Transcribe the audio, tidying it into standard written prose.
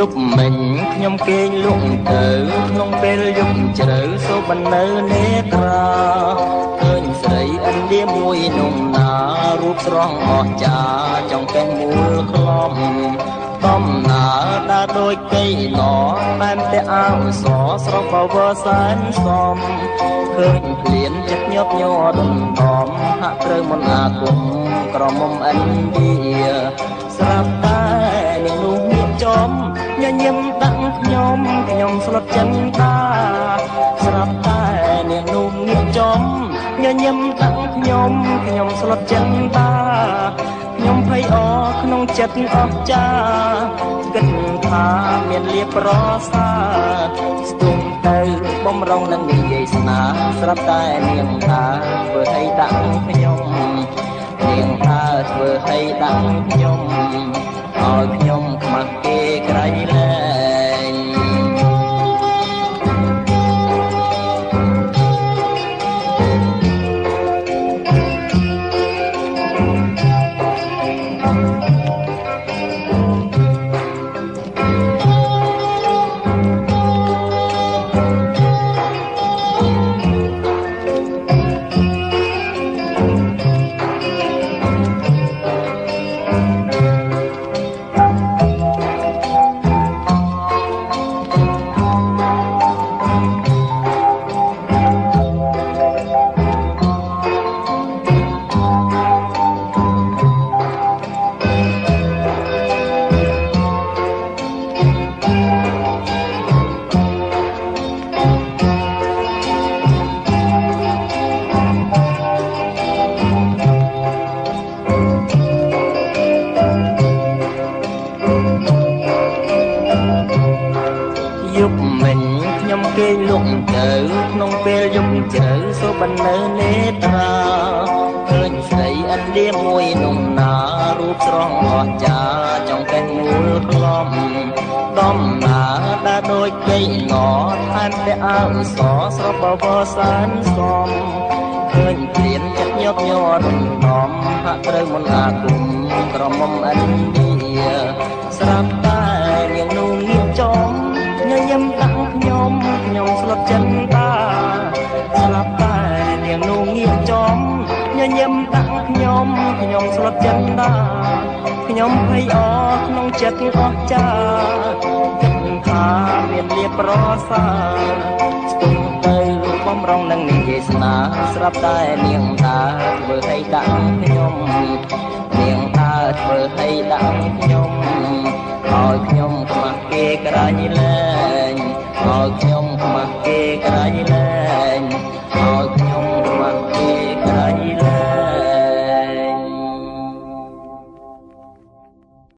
ប់មិញខ្ញុំគេងលក់ទៅក្នុងពេលយប់ជ្រៅសូបនៅនេត្រាឃើញស្រីឥណ្ឌាមួយនំណារូបស្រស់អស្ចារ្យចង់កេះមូលក្លំដំណើរដើរដូចកៃណតែមតែអាវសស្រស់បវរសែនសំឃើញភ្លៀនចិត្តញាប់ញ័រដណ្ដំហាក់ត្រូវមន្តអាគមក្រមុំឥណ្ឌាស្រាប់តែនាងនោះមានចំញញឹមដាក់ខ្ញុំស្លុតចិនតាស្រាប់តែនាងនោះមានចំញញឹមដាក់ខ្ញុំស្លុតចិនតាខ្ញុំភ័យអរក្នុងចិត្តអស្ចារ្យគិតថាមានលៀបប្រសាស្ទុំទៅបំរុងនឹងនិយាយស្នាស្រាប់តែនាងថាធ្វើឲ្យដាក់ខ្ញុំនាងថាធ្វើឲ្យដាក់ខ្ញុំឲ្យខ្ញុំខ្មាស់គេក្រៃលែងយប់មិញខ្ញុំគេងលក់ទៅក្នុងពេលយប់ជ្រៅសូបនៅនេត្រាឃើញស្រីឥណ្ឌាមួយនំណារូបស្រស់អស្ចារ្យចង់កេះមូលក្លំដំណើរដើរដូចកៃណថែមតែអាវសស្រស់បវរសែនសំឃើញព្រានចិត្តញាប់ញ័រដណ្ដំហាក់ត្រូវមន្តអាគមក្រមុំឥណ្ឌាស្រាប់តែនាងនោះមានចំញញឹមដាក់ខ្ញុំស្លុតចិនតាស្រាប់តែនាងនោះងាកចំញញឹមដាក់ខ្ញុំស្លុតចិនតាខ្ញុំភ័យអរក្នុងចិត្តអស្ចារ្យគិតថាមានលៀបប្រសាស្ទុំទៅបំរុងនឹងនិយាយស្នាស្រាប់តែនាងថាធ្វើឲ្យដាក់ខ្ញុំនាងថាធ្វើឲ្យដាក់ខ្ញុំឲ្យខ្ញុំខ្មាស់គេក្រៃលែងឲ្យខ្ញុំ